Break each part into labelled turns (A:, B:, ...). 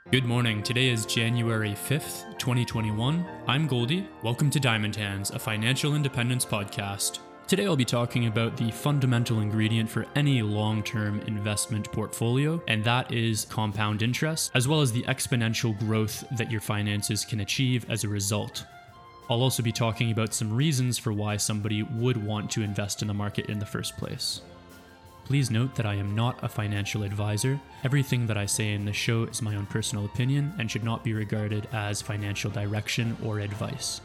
A: Good morning. Today is January 5th, 2021. I'm Goldie. Welcome to Diamond Hands, a financial independence podcast. Today I'll be talking about the fundamental ingredient for any long-term investment portfolio, and that is compound interest, as well as the exponential growth that your finances can achieve as a result. I'll also be talking about some reasons for why somebody would want to invest in the market in the first place. Please note that I am not a financial advisor. Everything that I say in this show is my own personal opinion and should not be regarded as financial direction or advice.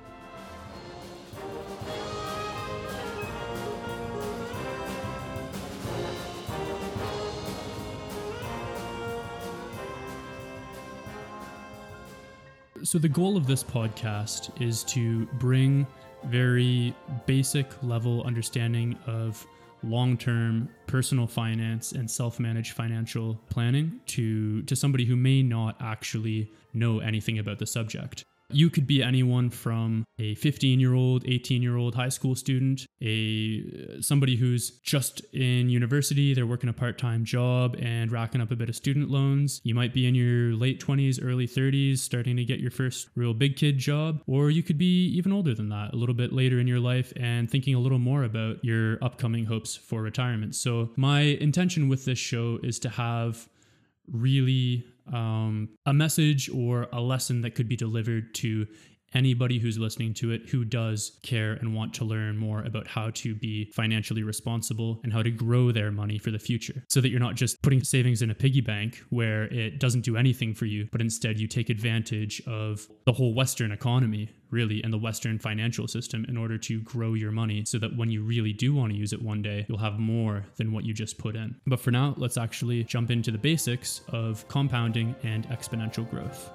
A: So the goal of this podcast is to bring very basic level understanding of long-term personal finance and self-managed financial planning to somebody who may not actually know anything about the subject. You could be anyone from a 15-year-old, 18-year-old high school student, somebody who's just in university, they're working a part-time job and racking up a bit of student loans. You might be in your late 20s, early 30s, starting to get your first real big kid job, or you could be even older than that, a little bit later in your life and thinking a little more about your upcoming hopes for retirement. So my intention with this show is to have really a message or a lesson that could be delivered to anybody who's listening to it who does care and want to learn more about how to be financially responsible and how to grow their money for the future, so that you're not just putting savings in a piggy bank where it doesn't do anything for you, but instead you take advantage of the whole Western economy, really, and the Western financial system in order to grow your money so that when you really do want to use it one day, you'll have more than what you just put in. But for now, let's actually jump into the basics of compounding and exponential growth.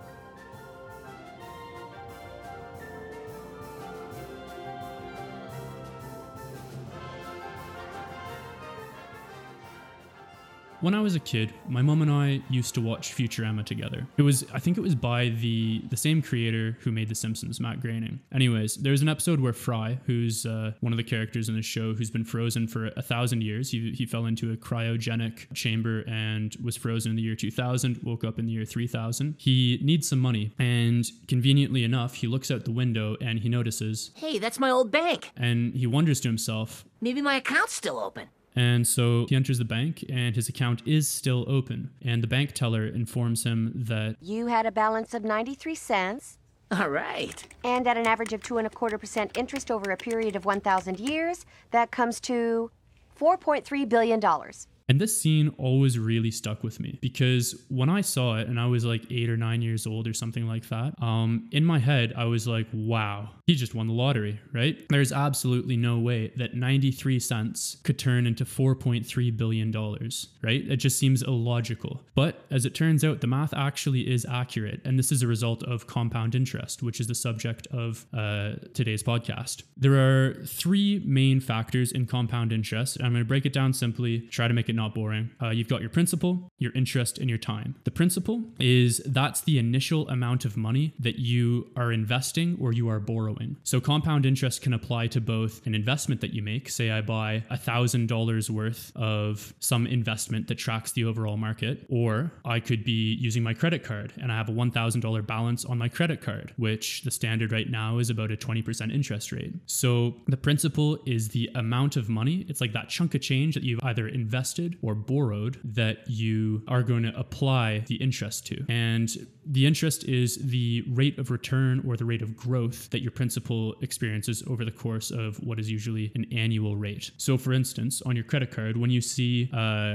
A: When I was a kid, my mom and I used to watch Futurama together. I think it was by the same creator who made The Simpsons, Matt Groening. Anyways, there's an episode where Fry, who's one of the characters in the show, who's been frozen for 1,000 years. He fell into a cryogenic chamber and was frozen in the year 2000, woke up in the year 3000. He needs some money, and conveniently enough, he looks out the window and he notices,
B: "Hey, that's my old bank.
A: And he wonders to himself,
B: Maybe my account's still open."
A: And so he enters the bank and his account is still open. And the bank teller informs him that
C: you had a balance of 93 cents.
B: All right.
C: And at an average of 2.25% interest over a period of 1,000 years, that comes to $4.3 billion.
A: And this scene always really stuck with me because when I saw it and I was like 8 or 9 years old or something like that, in my head, I was like, wow, he just won the lottery, right? There's absolutely no way that 93 cents could turn into $4.3 billion, right? It just seems illogical. But as it turns out, the math actually is accurate. And this is a result of compound interest, which is the subject of today's podcast. There are 3 main factors in compound interest. I'm going to break it down simply, try to make it not boring. You've got your principal, your interest, and your time. The principal that's the initial amount of money that you are investing or you are borrowing. So compound interest can apply to both an investment that you make. Say I buy $1,000 worth of some investment that tracks the overall market, or I could be using my credit card and I have a $1,000 balance on my credit card, which the standard right now is about a 20% interest rate. So the principal is the amount of money. It's like that chunk of change that you've either invested or borrowed that you are going to apply the interest to. And the interest is the rate of return or the rate of growth that your principal experiences over the course of what is usually an annual rate. So for instance, on your credit card, when you see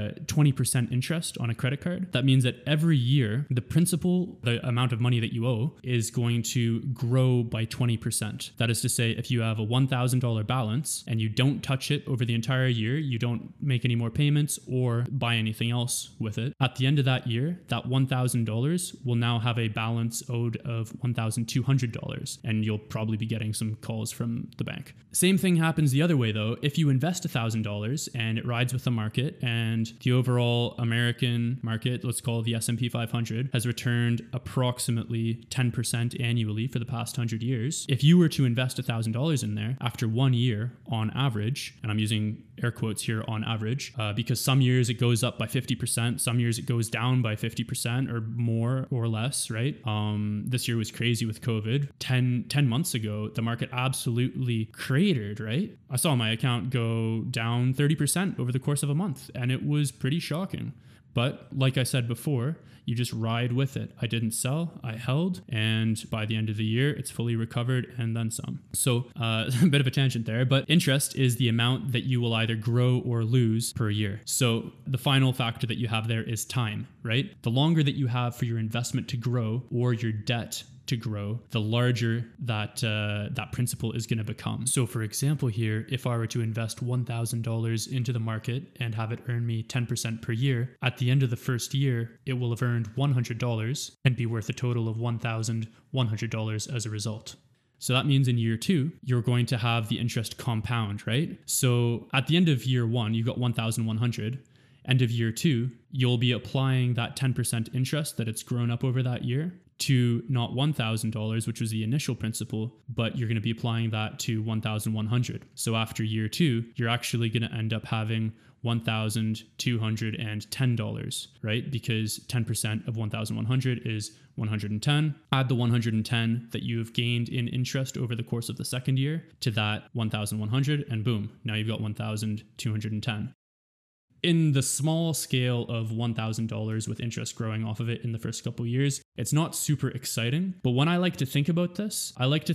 A: 20% interest on a credit card, that means that every year, the principal, the amount of money that you owe, is going to grow by 20%. That is to say, if you have a $1,000 balance and you don't touch it over the entire year, you don't make any more payments or buy anything else with it, at the end of that year, that $1,000 will now have a balance owed of $1,200, and you'll probably be getting some calls from the bank. Same thing happens the other way though. If you invest $1,000 and it rides with the market and the overall American market, let's call it the S&P 500, has returned approximately 10% annually for the past 100 years. If you were to invest $1,000 in there after 1 year on average, and I'm using air quotes here on average, because Some years it goes up by 50%. Some years it goes down by 50% or more or less, right? This year was crazy with COVID. 10 months ago, the market absolutely cratered, right? I saw my account go down 30% over the course of a month, and it was pretty shocking. But like I said before, you just ride with it. I didn't sell, I held, and by the end of the year, it's fully recovered and then some. So a bit of a tangent there, but interest is the amount that you will either grow or lose per year. So the final factor that you have there is time, right? The longer that you have for your investment to grow or your debt to grow, the larger that principal is going to become. So for example here, if I were to invest $1,000 into the market and have it earn me 10% per year, at the end of the first year, it will have earned $100 and be worth a total of $1,100 as a result. So that means in year 2, you're going to have the interest compound, right? So at the end of year 1, you got 1,100. End of year 2, you'll be applying that 10% interest that it's grown up over that year to not $1,000, which was the initial principal, but you're going to be applying that to 1,100. So after year 2, you're actually going to end up having $1,210, right? Because 10% of 1,100 is 110. Add the 110 that you have gained in interest over the course of the second year to that 1,100, and boom, now you've got 1,210. In the small scale of $1,000 with interest growing off of it in the first couple of years, it's not super exciting. But when I like to think about this, I like to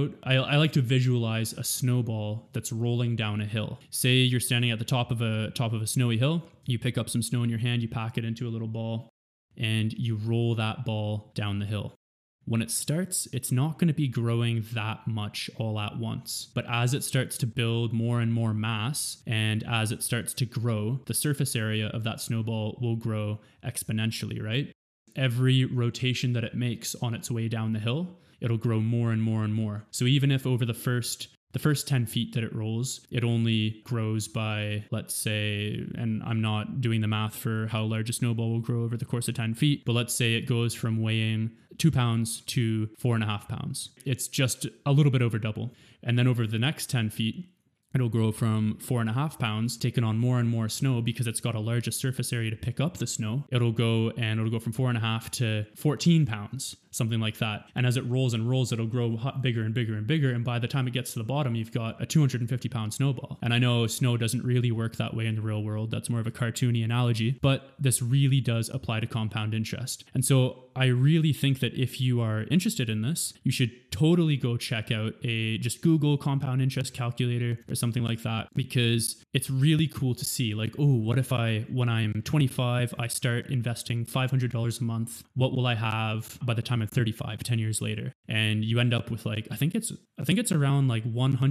A: visualize a snowball that's rolling down a hill. Say you're standing at the top of a snowy hill, you pick up some snow in your hand, you pack it into a little ball, and you roll that ball down the hill. When it starts, it's not going to be growing that much all at once. But as it starts to build more and more mass, and as it starts to grow, the surface area of that snowball will grow exponentially, right? Every rotation that it makes on its way down the hill, it'll grow more and more and more. So even if over the first 10 feet that it rolls, it only grows by, let's say, and I'm not doing the math for how large a snowball will grow over the course of 10 feet, but let's say it goes from weighing 2 pounds to 4.5 pounds. It's just a little bit over double. And then over the next 10 feet, it'll grow from 4.5 pounds, taking on more and more snow because it's got a larger surface area to pick up the snow. It'll go from 4.5 to 14 pounds, something like that. And as it rolls and rolls, it'll grow bigger and bigger and bigger. And by the time it gets to the bottom, you've got a 250 pound snowball. And I know snow doesn't really work that way in the real world. That's more of a cartoony analogy, but this really does apply to compound interest. And so I really think that if you are interested in this, you should totally go check out just Google compound interest calculator or something like that, because it's really cool to see like, oh, what if when I'm 25, I start investing $500 a month? What will I have by the time I'm 35, 10 years later? And you end up with like, I think it's around like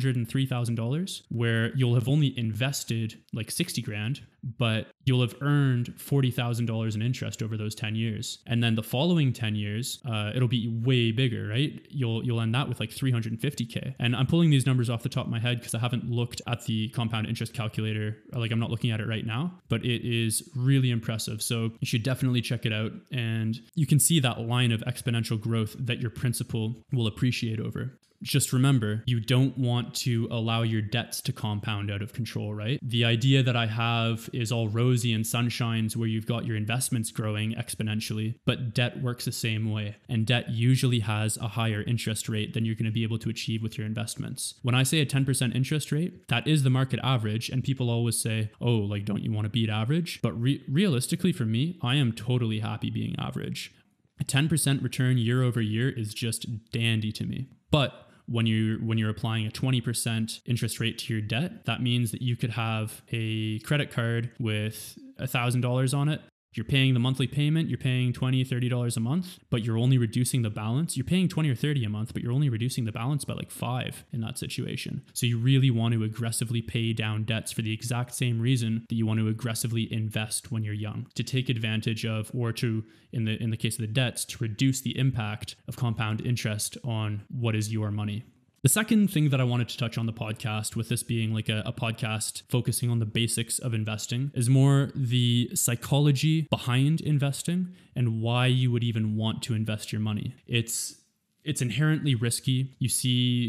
A: $103,000, where you'll have only invested like 60 grand, but you'll have earned $40,000 in interest over those 10 years. And then the following 10 years, it'll be way bigger, right? You'll end that with like 350K. And I'm pulling these numbers off the top of my head because I haven't looked at the compound interest calculator. Like, I'm not looking at it right now, but it is really impressive. So you should definitely check it out. And you can see that line of exponential growth that your principal will appreciate over. Just remember, you don't want to allow your debts to compound out of control, right? The idea that I have is all rosy and sunshines where you've got your investments growing exponentially, but debt works the same way. And debt usually has a higher interest rate than you're going to be able to achieve with your investments. When I say a 10% interest rate, that is the market average. And people always say, oh, like, don't you want to beat average? But realistically for me, I am totally happy being average. A 10% return year over year is just dandy to me. But when you're applying a 20% interest rate to your debt, that means that you could have a credit card with $1,000 on it. You're paying the monthly payment, you're paying $20, $30 a month, but you're only reducing the balance. You're paying 20 or 30 a month, but you're only reducing the balance by like 5 in that situation. So you really want to aggressively pay down debts for the exact same reason that you want to aggressively invest when you're young, to take advantage of, or to, in the case of the debts, to reduce the impact of compound interest on what is your money. The second thing that I wanted to touch on the podcast, with this being like a podcast focusing on the basics of investing, is more the psychology behind investing and why you would even want to invest your money. It's inherently risky. You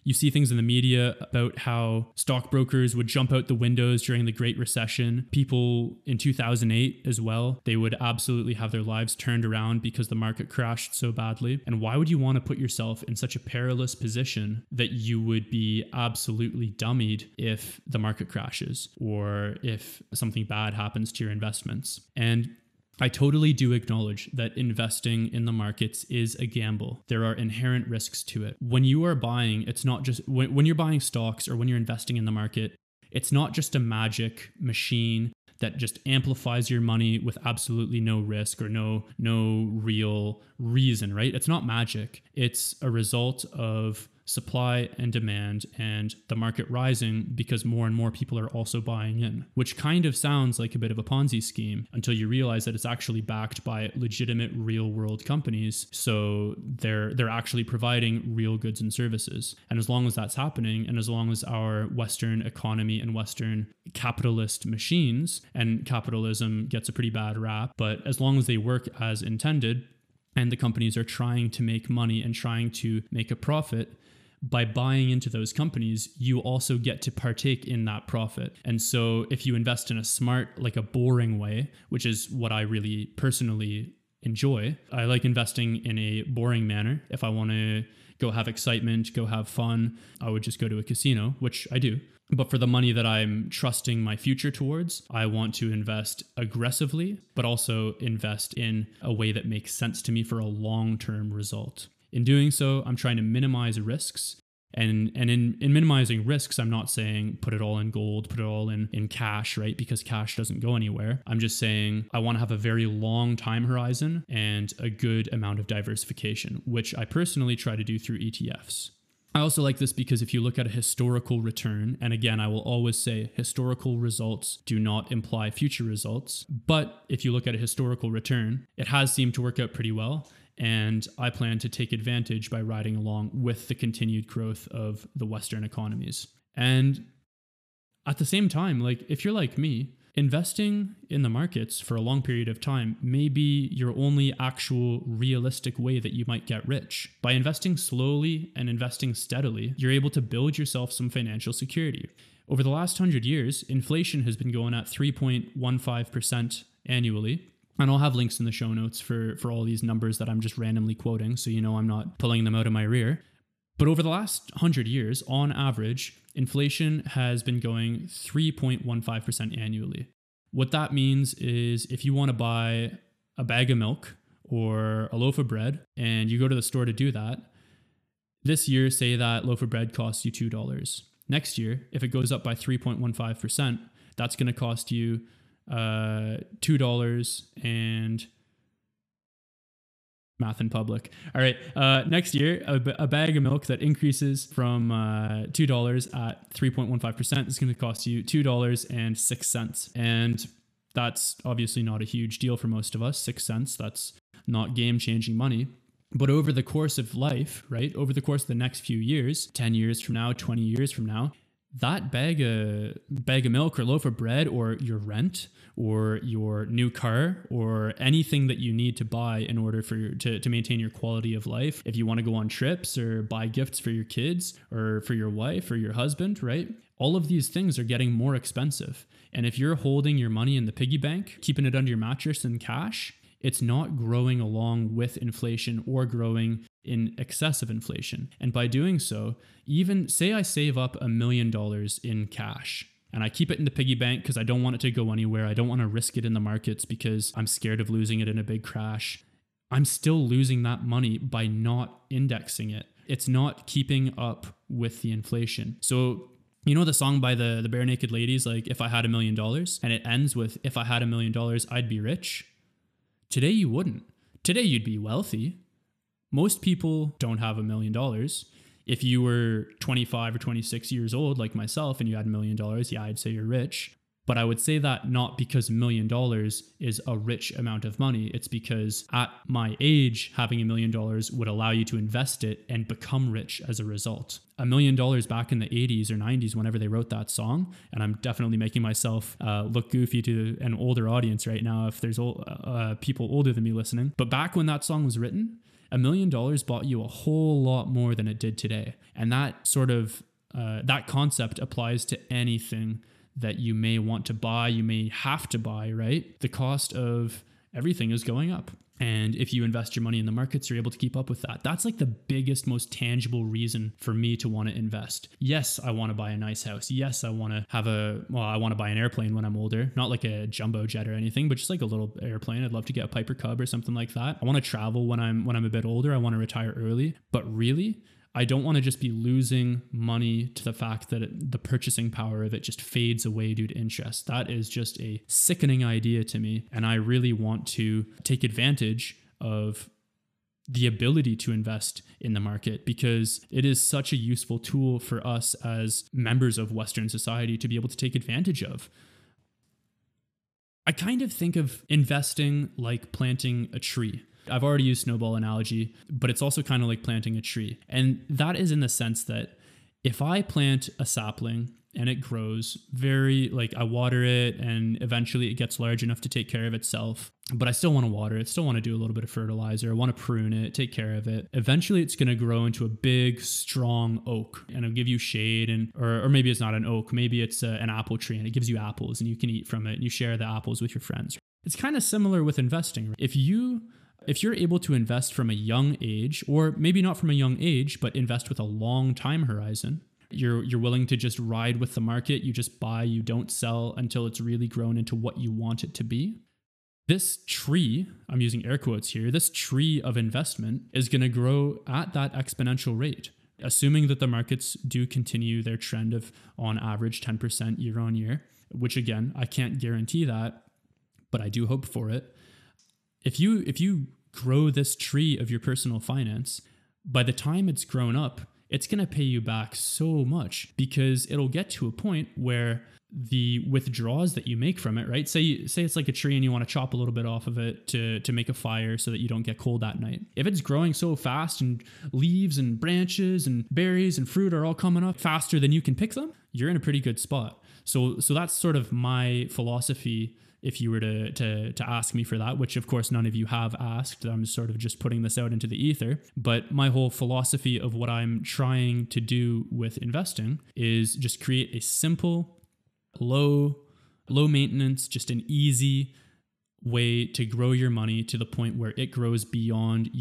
A: You see things in the media about how stockbrokers would jump out the windows during the Great Recession. People in 2008 as well, they would absolutely have their lives turned around because the market crashed so badly. And why would you want to put yourself in such a perilous position that you would be absolutely dummied if the market crashes or if something bad happens to your investments? And I totally do acknowledge that investing in the markets is a gamble. There are inherent risks to it. When you are buying, it's not just when you're buying stocks or when you're investing in the market, it's not just a magic machine that just amplifies your money with absolutely no risk or no real reason, right? It's not magic. It's a result of supply and demand and the market rising because more and more people are also buying in, which kind of sounds like a bit of a Ponzi scheme until you realize that it's actually backed by legitimate real world companies. So they're actually providing real goods and services. And as long as that's happening, and as long as our Western economy and Western capitalist machines, and capitalism gets a pretty bad rap, but as long as they work as intended and the companies are trying to make money and trying to make a profit, by buying into those companies, you also get to partake in that profit. And so if you invest in a smart, like a boring way, which is what I really personally enjoy, I like investing in a boring manner. If I want to go have excitement, go have fun, I would just go to a casino, which I do. But for the money that I'm trusting my future towards, I want to invest aggressively, but also invest in a way that makes sense to me for a long-term result. In doing so, I'm trying to minimize risks. And in minimizing risks, I'm not saying put it all in gold, put it all in cash, right? Because cash doesn't go anywhere. I'm just saying I want to have a very long time horizon and a good amount of diversification, which I personally try to do through ETFs. I also like this because if you look at a historical return, and again, I will always say historical results do not imply future results, but if you look at a historical return, it has seemed to work out pretty well. And I plan to take advantage by riding along with the continued growth of the Western economies. And at the same time, like if you're like me, investing in the markets for a long period of time may be your only actual realistic way that you might get rich. By investing slowly and investing steadily, you're able to build yourself some financial security. Over the last 100 years, inflation has been going at 3.15% annually. And I'll have links in the show notes for all these numbers that I'm just randomly quoting, so you know I'm not pulling them out of my rear. But over the last 100 years, on average, inflation has been going 3.15% annually. What that means is if you want to buy a bag of milk or a loaf of bread and you go to the store to do that, this year, say that loaf of bread costs you $2. Next year, if it goes up by 3.15%, that's going to cost you $2 and math in public. All right. Next year, a bag of milk that increases from $2 at 3.15% is going to cost you $2.06. And that's obviously not a huge deal for most of us. 6 cents. That's not game-changing money. But over the course of life, right? Over the course of the next few years, 10 years from now, 20 years from now, that bag of milk or loaf of bread or your rent or your new car or anything that you need to buy in order for to maintain your quality of life, if you want to go on trips or buy gifts for your kids or for your wife or your husband, right? All of these things are getting more expensive. And if you're holding your money in the piggy bank, keeping it under your mattress in cash, it's not growing along with inflation or growing in excess of inflation. And by doing so, even say I save up $1 million in cash and I keep it in the piggy bank because I don't want it to go anywhere. I don't want to risk it in the markets because I'm scared of losing it in a big crash. I'm still losing that money by not indexing it. It's not keeping up with the inflation. So you know the song by the Bare Naked Ladies, like If I Had $1 Million, and it ends with if I had $1 million, I'd be rich. Today you wouldn't. Today you'd be wealthy. Most people don't have $1 million. If you were 25 or 26 years old like myself and you had $1 million, yeah, I'd say you're rich. But I would say that not because $1 million is a rich amount of money. It's because at my age, having $1 million would allow you to invest it and become rich as a result. $1 million back in the 80s or 90s, whenever they wrote that song, and I'm definitely making myself look goofy to an older audience right now if there's people older than me listening. But back when that song was written, $1 million bought you a whole lot more than it did today. And that sort of, that concept applies to anything that you may want to buy, you may have to buy, right? The cost of everything is going up. And if you invest your money in the markets, you're able to keep up with that. That's like the biggest, most tangible reason for me to want to invest. Yes, I want to buy a nice house. Yes, I want to have I want to buy an airplane when I'm older, not like a jumbo jet or anything, but just like a little airplane. I'd love to get a Piper Cub or something like that. I want to travel when I'm a bit older. I want to retire early, but really, I don't want to just be losing money to the fact that the purchasing power of it just fades away due to interest. That is just a sickening idea to me. And I really want to take advantage of the ability to invest in the market because it is such a useful tool for us as members of Western society to be able to take advantage of. I kind of think of investing like planting a tree. I've already used snowball analogy, but it's also kind of like planting a tree. And that is in the sense that if I plant a sapling and it grows I water it and eventually it gets large enough to take care of itself, but I still want to water it, still want to do a little bit of fertilizer, I want to prune it, take care of it. Eventually it's going to grow into a big, strong oak and it'll give you shade or maybe it's not an oak, maybe it's an apple tree and it gives you apples and you can eat from it and you share the apples with your friends. It's kind of similar with investing. If you're able to invest from a young age, or maybe not from a young age, but invest with a long time horizon, you're willing to just ride with the market. You just buy, you don't sell until it's really grown into what you want it to be. This tree, I'm using air quotes here, this tree of investment is going to grow at that exponential rate, assuming that the markets do continue their trend of on average 10% year on year, which again, I can't guarantee that, but I do hope for it. If you grow this tree of your personal finance, by the time it's grown up, it's going to pay you back so much because it'll get to a point where the withdrawals that you make from it, right? Say it's like a tree and you want to chop a little bit off of it to make a fire so that you don't get cold at night. If it's growing so fast and leaves and branches and berries and fruit are all coming up faster than you can pick them, you're in a pretty good spot. So that's sort of my philosophy. If you were to ask me for that, which of course none of you have asked, I'm sort of just putting this out into the ether. But my whole philosophy of what I'm trying to do with investing is just create a simple, low maintenance, just an easy way to grow your money to the point where it grows beyond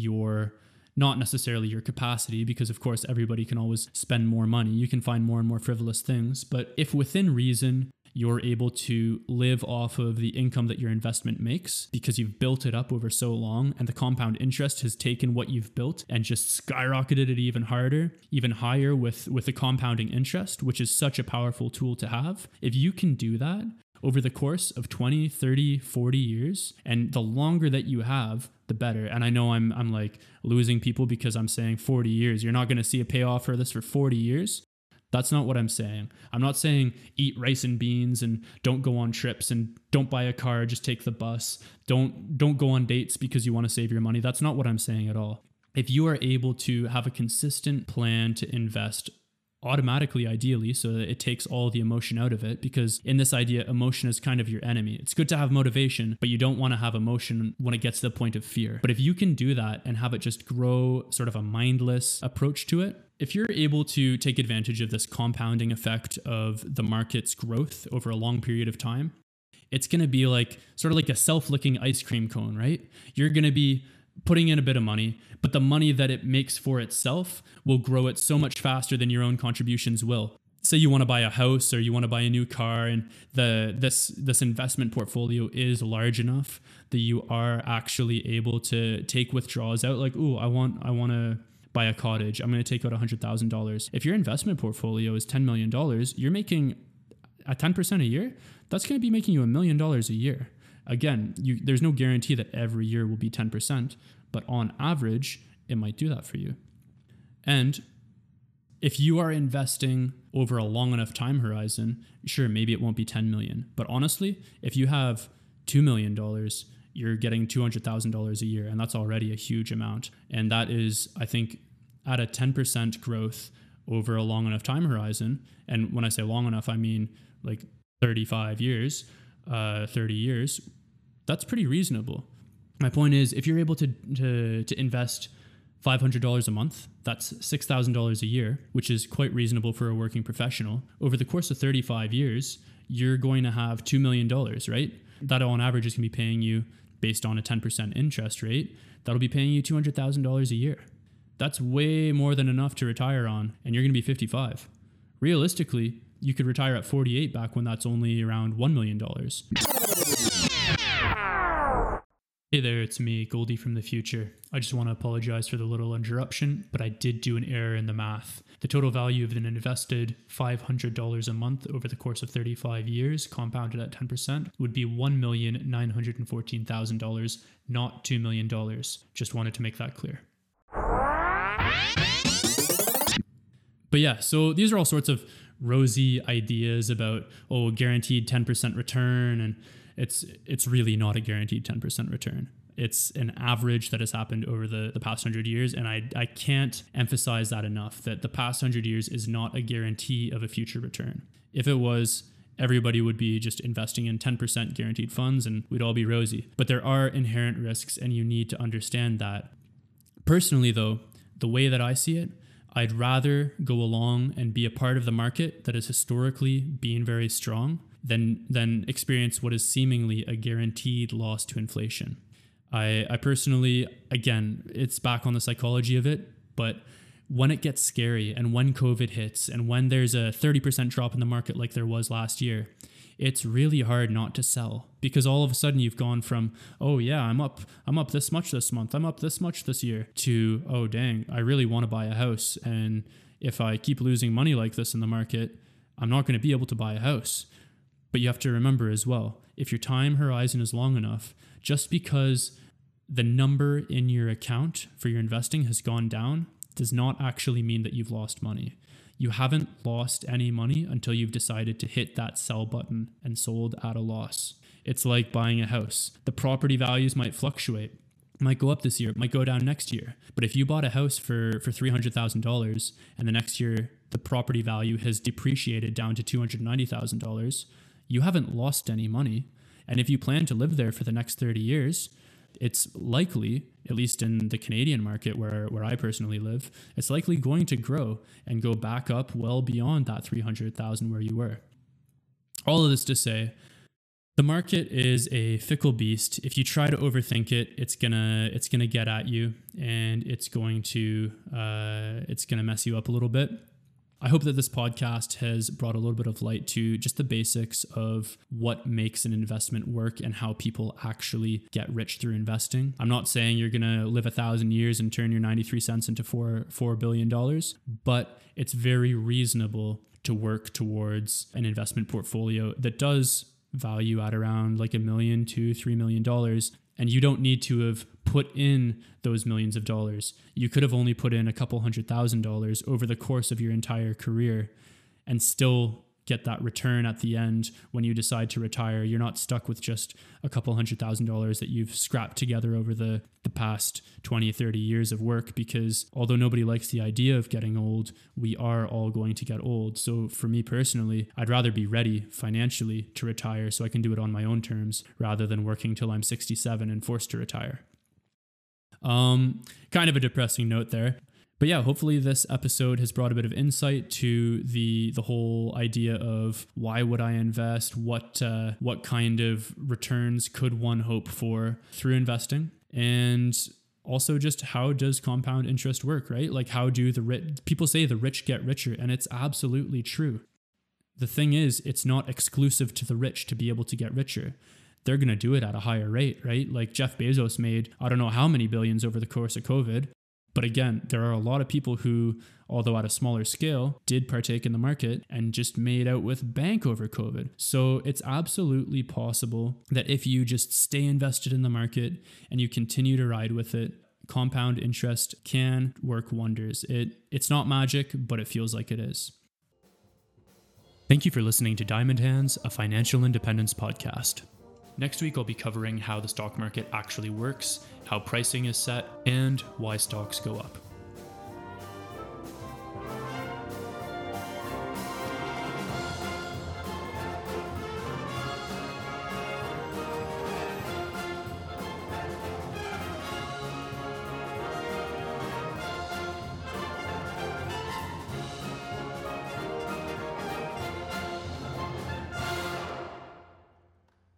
A: not necessarily your capacity, because of course everybody can always spend more money. You can find more and more frivolous things. But if within reason, you're able to live off of the income that your investment makes because you've built it up over so long and the compound interest has taken what you've built and just skyrocketed it even higher with the compounding interest, which is such a powerful tool to have. If you can do that over the course of 20, 30, 40 years, and the longer that you have, the better. And I know I'm like losing people because I'm saying 40 years. You're not going to see a payoff for this for 40 years. That's not what I'm saying. I'm not saying eat rice and beans and don't go on trips and don't buy a car, just take the bus. Don't go on dates because you want to save your money. That's not what I'm saying at all. If you are able to have a consistent plan to invest automatically, ideally, so that it takes all the emotion out of it, because in this idea, emotion is kind of your enemy. It's good to have motivation, but you don't want to have emotion when it gets to the point of fear. But if you can do that and have it just grow sort of a mindless approach to it, if you're able to take advantage of this compounding effect of the market's growth over a long period of time, it's going to be like sort of like a self-licking ice cream cone, right? You're going to be putting in a bit of money, but the money that it makes for itself will grow it so much faster than your own contributions will. Say you want to buy a house or you want to buy a new car, and this investment portfolio is large enough that you are actually able to take withdrawals out. Like, ooh, I want to buy a cottage. I'm going to take out $100,000. If your investment portfolio is $10 million, you're making at 10% a year. That's going to be making you $1 million a year. Again, there's no guarantee that every year will be 10%, but on average, it might do that for you. And if you are investing over a long enough time horizon, sure, maybe it won't be 10 million. But honestly, if you have $2 million, you're getting $200,000 a year, and that's already a huge amount. And that is, I think, at a 10% growth over a long enough time horizon. And when I say long enough, I mean like 35 years, 30 years. That's pretty reasonable. My point is, if you're able to invest $500 a month, that's $6,000 a year, which is quite reasonable for a working professional. Over the course of 35 years, you're going to have $2 million, right? That on average is going to be paying you, based on a 10% interest rate, that'll be paying you $200,000 a year. That's way more than enough to retire on, and you're going to be 55. Realistically, you could retire at 48 back when that's only around $1 million. Hey there, it's me, Goldie from the future. I just want to apologize for the little interruption, but I did do an error in the math. The total value of an invested $500 a month over the course of 35 years, compounded at 10%, would be $1,914,000, not $2 million. Just wanted to make that clear. But yeah, so these are all sorts of rosy ideas about, guaranteed 10% return, and it's really not a guaranteed 10% return. It's an average that has happened over the past 100 years, and I can't emphasize that enough, that the past 100 years is not a guarantee of a future return. If it was, everybody would be just investing in 10% guaranteed funds and we'd all be rosy. But there are inherent risks, and you need to understand that. Personally, though, the way that I see it, I'd rather go along and be a part of the market that has historically been very strong than experience what is seemingly a guaranteed loss to inflation. I personally, again, it's back on the psychology of it, but when it gets scary and when COVID hits and when there's a 30% drop in the market like there was last year, it's really hard not to sell, because all of a sudden you've gone from, I'm up this much this month, I'm up this much this year, to, oh dang, I really want to buy a house, and if I keep losing money like this in the market, I'm not going to be able to buy a house. But you have to remember as well, if your time horizon is long enough, just because the number in your account for your investing has gone down does not actually mean that you've lost money. You haven't lost any money until you've decided to hit that sell button and sold at a loss. It's like buying a house. The property values might fluctuate, might go up this year, might go down next year. But if you bought a house for $300,000 and the next year the property value has depreciated down to $290,000, you haven't lost any money. And if you plan to live there for the next 30 years, it's likely, at least in the Canadian market where I personally live, it's likely going to grow and go back up well beyond that 300,000 where you were. All of this to say, the market is a fickle beast. If you try to overthink it, it's gonna get at you, and it's going to mess you up a little bit. I hope that this podcast has brought a little bit of light to just the basics of what makes an investment work and how people actually get rich through investing. I'm not saying you're going to live 1,000 years and turn your 93 cents into $4 billion, but it's very reasonable to work towards an investment portfolio that does value at around like $1 million to $3 million. And you don't need to have put in those millions of dollars. You could have only put in a couple $100,000 over the course of your entire career and still get that return at the end when you decide to retire. You're not stuck with just a couple $100,000 that you've scrapped together over the past 20, 30 years of work, because although nobody likes the idea of getting old, we are all going to get old. So for me personally, I'd rather be ready financially to retire so I can do it on my own terms rather than working till I'm 67 and forced to retire. Kind of a depressing note there. But yeah, hopefully this episode has brought a bit of insight to the whole idea of why would I invest, what kind of returns could one hope for through investing, and also just how does compound interest work, right? Like how do people say the rich get richer, and it's absolutely true. The thing is, it's not exclusive to the rich to be able to get richer. They're going to do it at a higher rate, right? Like Jeff Bezos made, I don't know how many billions over the course of COVID. But again, there are a lot of people who, although at a smaller scale, did partake in the market and just made out with bank over COVID. So it's absolutely possible that if you just stay invested in the market and you continue to ride with it, compound interest can work wonders. It's not magic, but it feels like it is. Thank you for listening to Diamond Hands, a financial independence podcast. Next week, I'll be covering how the stock market actually works, how pricing is set, and why stocks go up.